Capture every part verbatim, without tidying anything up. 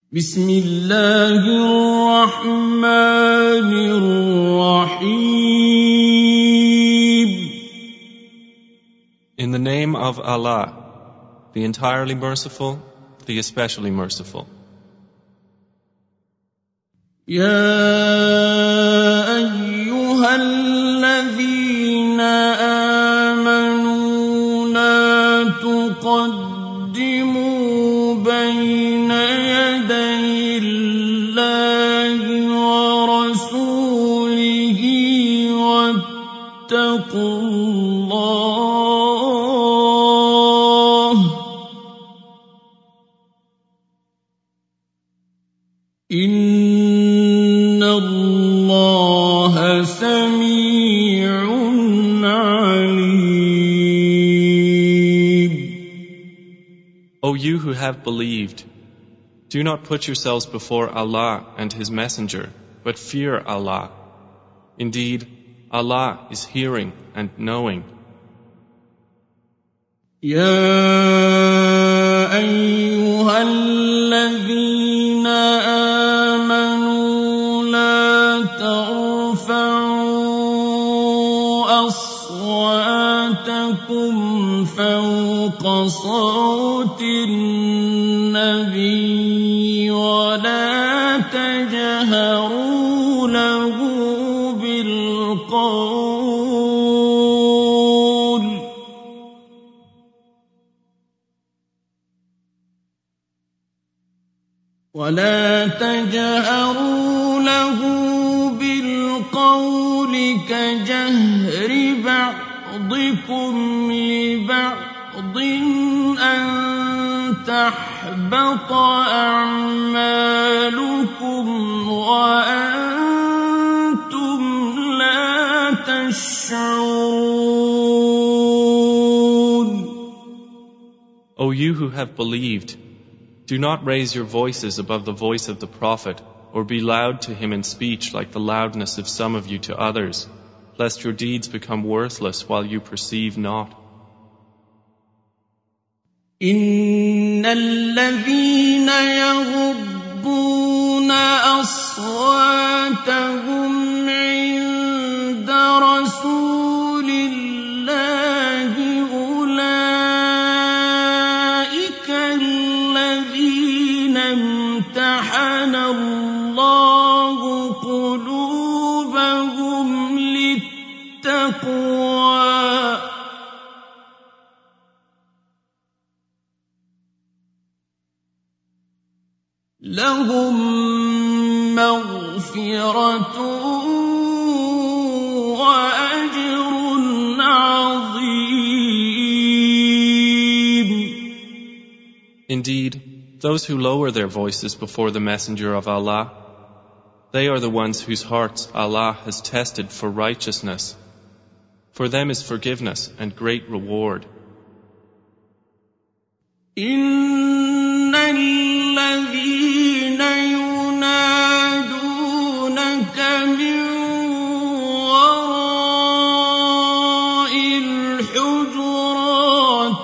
بسم الله الرحمن الرحيم. In the name of Allah, the entirely merciful, the especially merciful. يا أيها الذين آمنوا لا تقدموا بين يدي الله ورسوله واتقوا الله إن الله سميع عليم. O you who have believed, do not put yourselves before Allah and His Messenger, but fear Allah. Indeed, Allah is hearing and knowing. يا أيها الذين آمنوا لا ترفعوا أصواتكم فوق صوت النبي ولا تجهروا له بالقول ولا تجهروا له بالقول كجهر بعضكم لبعض أن تحبط أعمالكم وأنتم لا تشعرون. O you who have believed, do not raise your voices above the voice of the Prophet, or be loud to him in speech like the loudness of some of you to others, lest your deeds become worthless while you perceive not. إن الذين يغضون أصواتهم عند رسول الله أولئك الذين امتحن الله قلوبهم للتقوى لهم مغفرة وأجر عظيم. Indeed, those who lower their voices before the Messenger of Allah, they are the ones whose hearts Allah has tested for righteousness. For them is forgiveness and great reward. إن الذين ينادونك من وراء الحجرات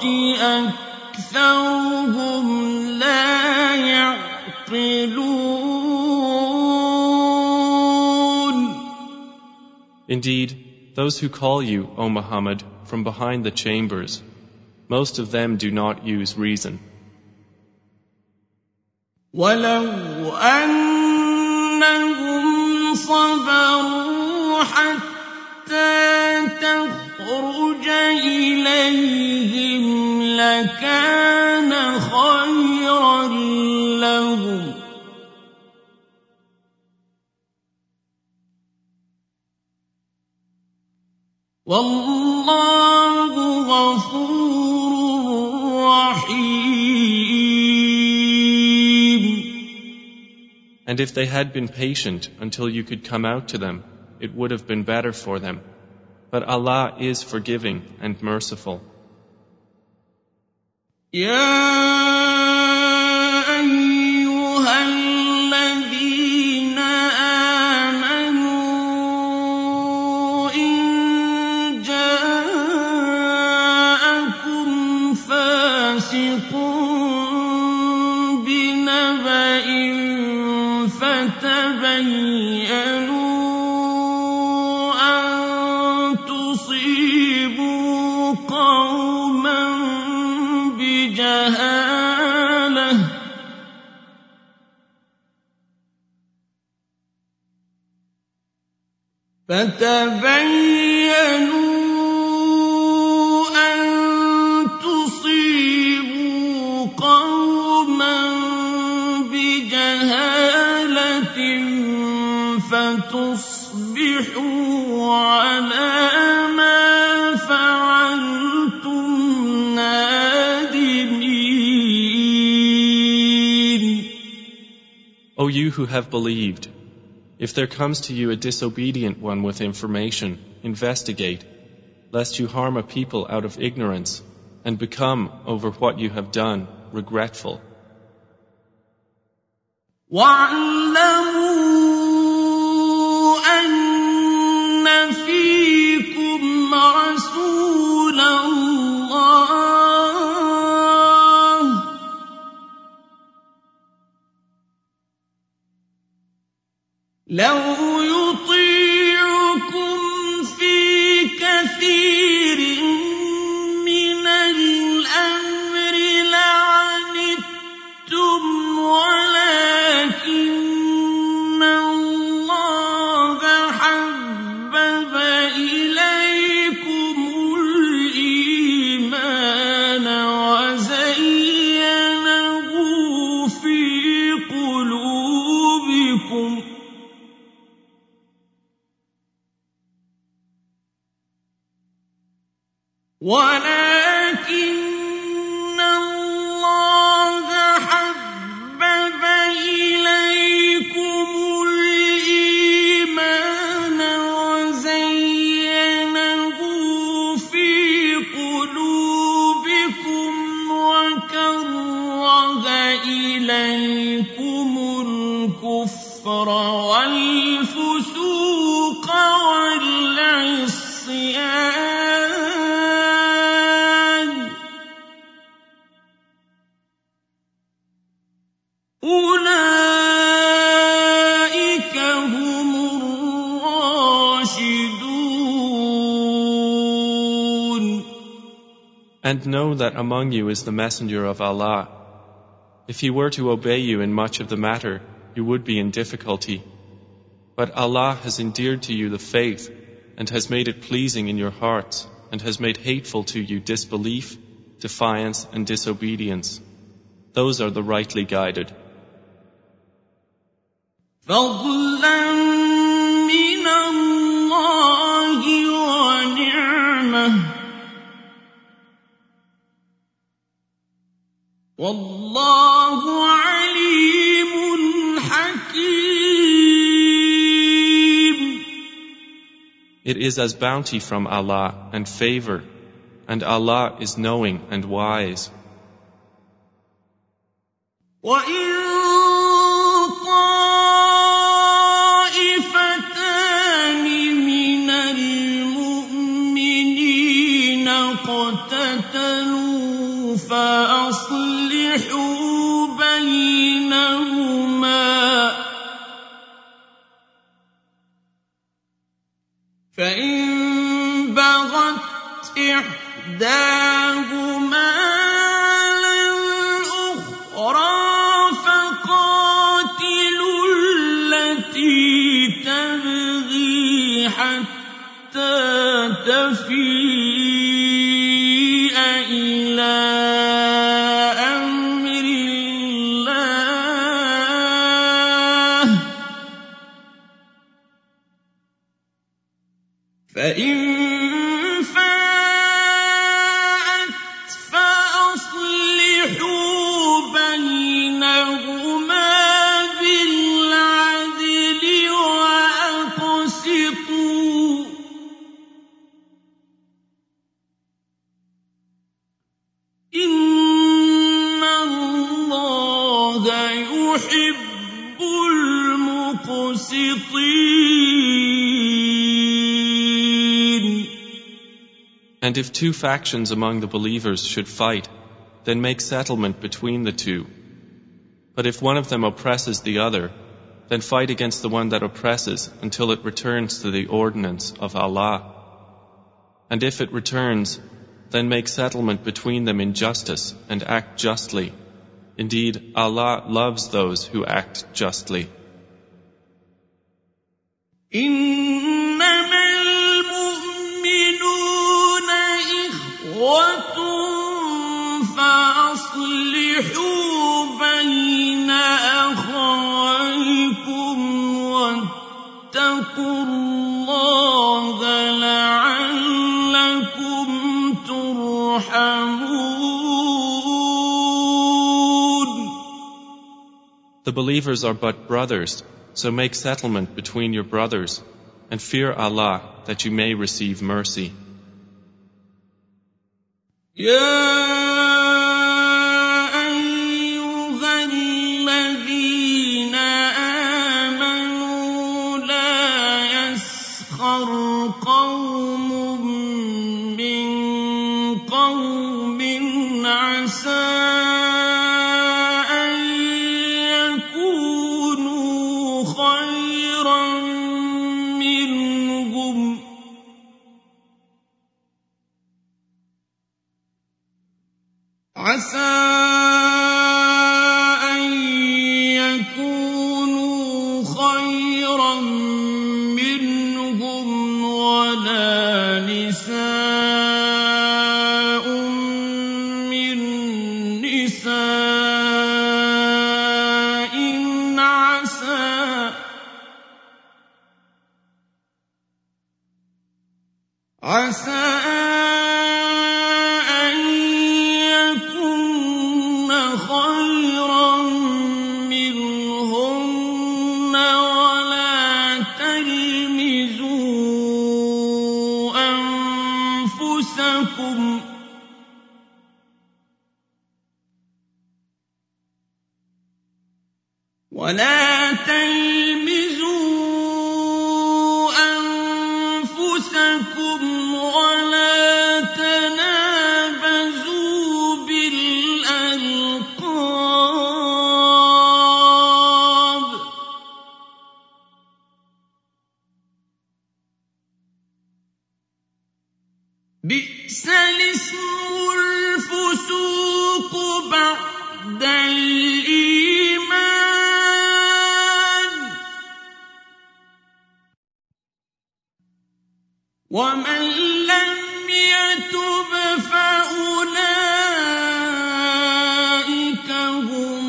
أكثرهم لا يعقلون. Indeed, those who call you, O Muhammad, from behind the chambers, most of them do not use reason. ولو أنهم صبروا حتى تخرج إليهم لكان خيرا لهم والله غفور رحيم. And if they had been patient until you could come out to them, it would have been better for them. But Allah is forgiving and merciful. يا أيها الذين آمنوا إن جاءكم فاسق بنبأ فتبينوا أن تصيبوا قوما بجهالة فتبينوا أن تصيبوا قوما بجهالة فتصبحوا على ما فعلتم نادمين. O you who have believed, if there comes to you a disobedient one with information, investigate, lest you harm a people out of ignorance and become, over what you have done, regretful. وَاعْلَمُوا أَنَّ فِيكُمْ رَسُولَ اللَّهِ لَوْ يُطِيعُكُمْ فِي كَثِيرٍ مِّنَ الْأَمْرِ لَعَنِتُّمْ وَلَٰكِنَّ اللَّهَ حَبَّبَ إِلَيْكُمُ الْإِيمَانَ وَزَيَّنَهُ فِي قُلُوبِكُمْ وَلَٰكِنَّ اللَّهَ حَبَّبَ إِلَيْكُمُ الْإِيمَانَ وَزَيَّنَهُ فِي قُلُوبِكُمْ وَكَرَّهَ إِلَيْكُمُ الْكُفْرَ وَالْفُسُوقَ وَالْعِصْيَانَ أُولَٰئِكَ هُمُ الرَّاشِدُونَ. And know that among you is the messenger of Allah. If he were to obey you in much of the matter, you would be in difficulty. But Allah has endeared to you the faith and has made it pleasing in your hearts and has made hateful to you disbelief, defiance and disobedience. Those are the rightly guided. فَضْلًا مِّنَ اللَّهِ وَنِعْمَةً وَاللَّهُ عَلِيمٌ حَكِيمٌ. It is as bounty from Allah and favor, and Allah is knowing and wise. وَإِن طَائِفَتَانِ مِنَ الْمُؤْمِنِينَ اقْتَتَلُوا فَأَصْلِحُوا بَيْنَهُمَا فَإِن بَغَتْ إِحْدَاهُمَا عَلَى الْأُخْرَىٰ فَقَاتِلُوا الَّتِي تَبْغِي حَتَّىٰ تَفِيءَ إِلَىٰ أَمْرِ اللَّهِ فَإِن فَاءَتْ فَأَصْلِحُوا بَيْنَهُمَا بِالْعَدْلِ وَأَقْسِطُوا ۖ إِنَّ اللَّهَ يُحِبُّ الْمُقْسِطِينَ. And if two factions among the believers should fight, then make settlement between the two. But if one of them oppresses the other, then fight against the one that oppresses until it returns to the ordinance of Allah. And if it returns, then make settlement between them in justice and act justly. Indeed, Allah loves those who act justly. إنما المؤمنون إخوة فأصلحوا بين أخويكم واتقوا الله لعلكم ترحمون. The believers are but brothers, so make settlement between your brothers, and fear Allah that you may receive mercy. يا أيها الذين آمنوا لا يسخر قوم من قوم عسى عسى أن يكونوا خيرا منهم ولا نساء من نساء عسى عسى ولا تلمزوا أنفسكم ولا تنابزوا بالألقاب بئس الاسم الفسوق بعد الإيمان ومن لم يتب فأولئك هم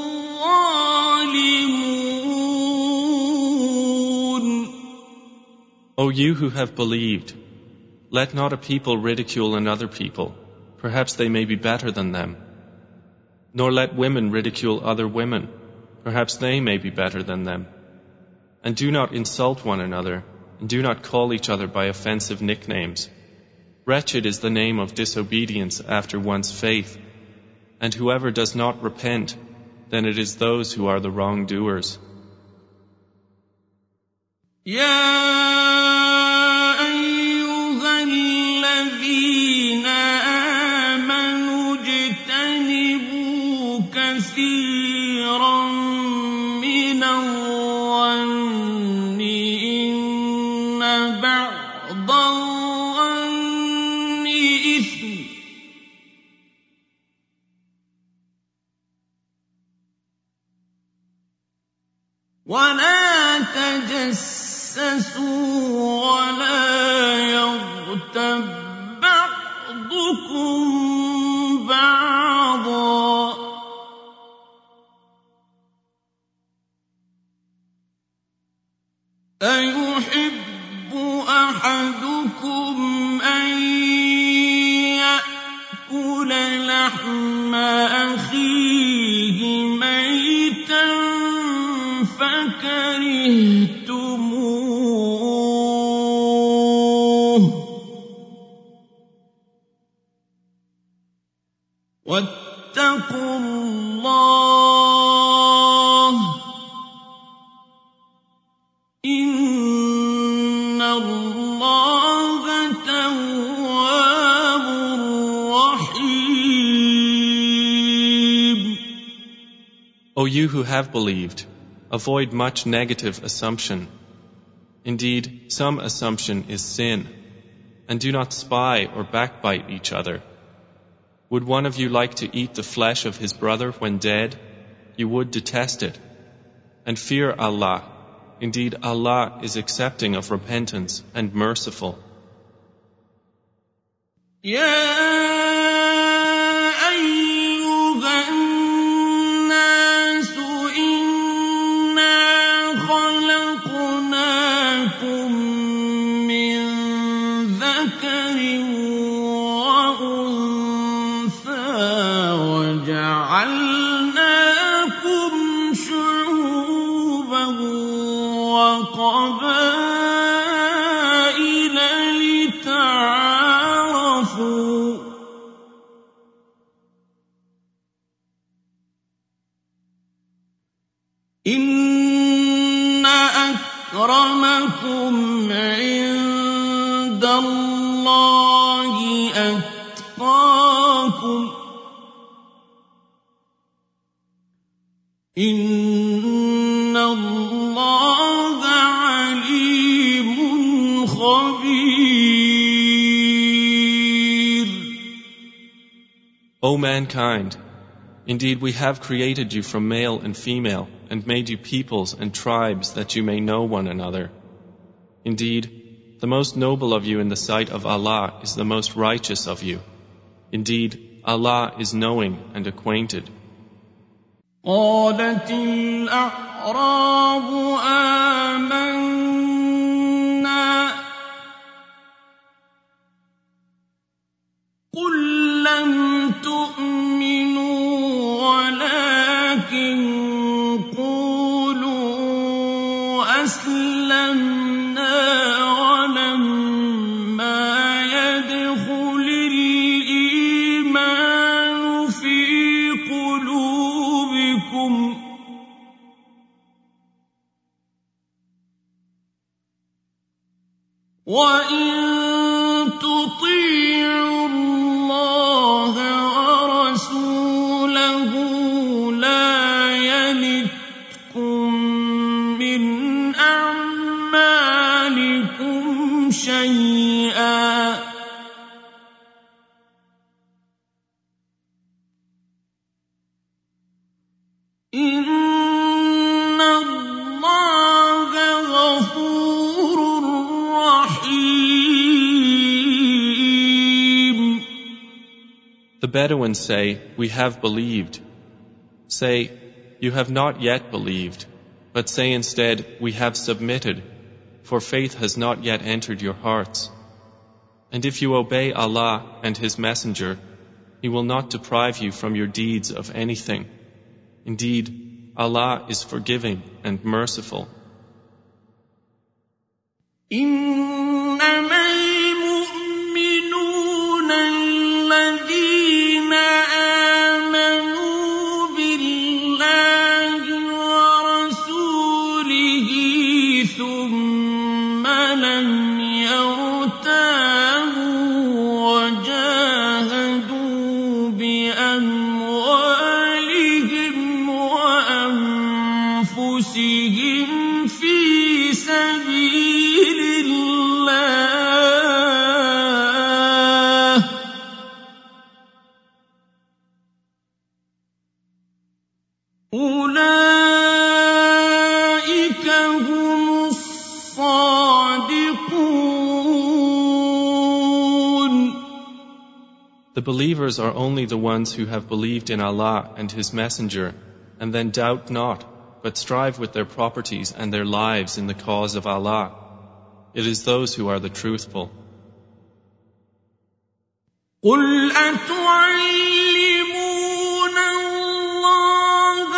الظالمون. O you who have believed, let not a people ridicule another people, perhaps they may be better than them. Nor let women ridicule other women, perhaps they may be better than them. And do not insult one another, and do not call each other by offensive nicknames. Wretched is the name of disobedience after one's faith, and whoever does not repent, then it is those who are the wrongdoers. كثيرا من الظن إن بعض الظن إثم ولا تجسسوا ولا يغتب بعضكم بعضا أيحب أحدكم أن يأكل لحم أخيه ميتا فكرهتموه واتقوا الله إن الله تواب رحيم. O you who have believed, avoid much negative assumption. Indeed, some assumption is sin. And do not spy or backbite each other. Would one of you like to eat the flesh of his brother when dead? You would detest it. And fear Allah. Indeed, Allah is accepting of repentance and merciful. Yeah. إن أكرمكم عند الله أتقاكم إن الله عليم خبير. O mankind, indeed we have created you from male and female and made you peoples and tribes that you may know one another. Indeed, the most noble of you in the sight of Allah is the most righteous of you. Indeed, Allah is knowing and acquainted. قالت الأعراب آمنا قل لم تؤمنوا ولكن قولوا أسلمنا ولما يدخل الإيمان في قلوبكم وإن تطيعوا الله ورسوله لا يلتكم من أعمالكم شيئا إن الله غفور رحيم. The Bedouins say, we have believed. Say, you have not yet believed, but say instead, we have submitted, for faith has not yet entered your hearts. And if you obey Allah and His Messenger, He will not deprive you from your deeds of anything. Indeed, Allah is forgiving and merciful. إنما المؤمنون الذين آمنوا بالله ورسوله ثم لم يرتابوا وجاهدوا بأموالهم وأنفسهم في سبيل الله أولئك هم الصادقون. The believers are only the ones who have believed in Allah and His Messenger, and then doubt not, but strive with their properties and their lives in the cause of Allah. It is those who are the truthful. قل أتعلمون الله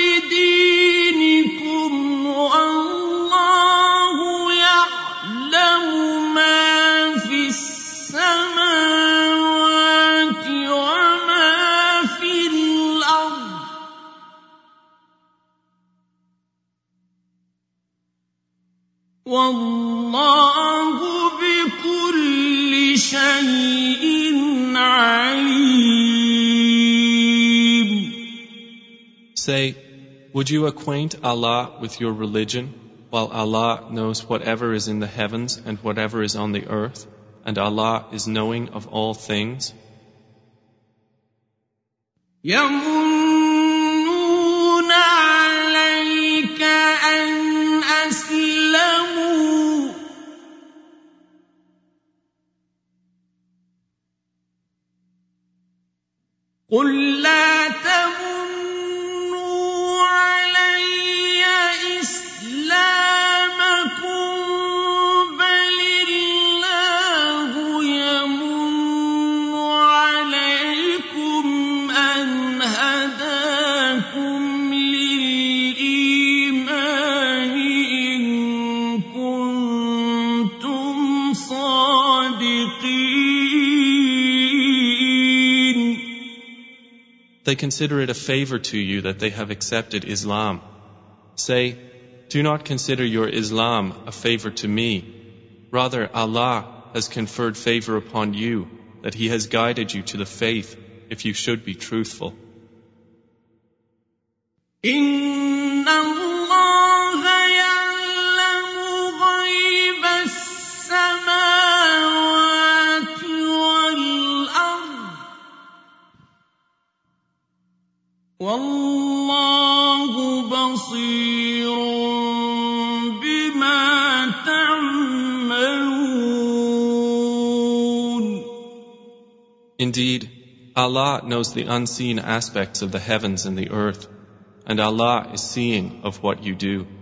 بدينكم والله يعلم ما في السماوات وما في الأرض والله بكل شيء عليم. Say, Would you acquaint Allah with your religion, while Allah knows whatever is in the heavens and whatever is on the earth, and Allah is knowing of all things? يَمُنُّونَ عَلَيْكَ أَنْ أَسْلَمُوا قُل لَّا تَمُنُّوا عَلَيَّ إِسْلَامَكُم بَلِ اللَّهُ يَمُنُّ عَلَيْكُمْ أَنْ هَدَاكُمْ لِلْإِيمَانِ إِن كُنتُمْ صَادِقِينَ. They consider it a favor to you that they have accepted Islam. Say, do not consider your Islam a favor to me. Rather, Allah has conferred favor upon you, that He has guided you to the faith, if you should be truthful. إِنَّ اللَّهَ يَعْلَمُ غَيْبَ السَّمَاوَاتِ وَالْأَرْضِ وَاللَّهُ بَصِيرٌ بِمَا تَعْمَلُونَ. Indeed, Allah knows the unseen aspects of the heavens and the earth, and Allah is seeing of what you do.